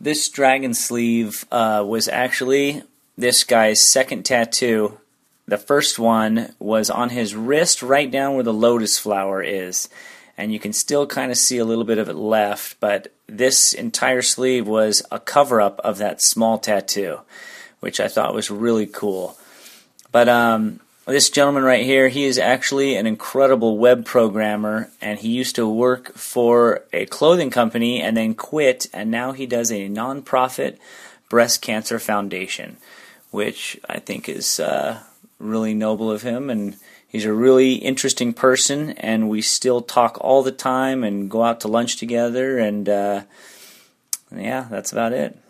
this dragon sleeve was actually this guy's second tattoo. The first one was on his wrist right down where the lotus flower is. And you can still kind of see a little bit of it left, but this entire sleeve was a cover-up of that small tattoo, which I thought was really cool. But this gentleman right here, he is actually an incredible web programmer, and he used to work for a clothing company and then quit, and now he does a non-profit breast cancer foundation, which I think is really noble of him, and he's a really interesting person, and we still talk all the time and go out to lunch together, and yeah, that's about it.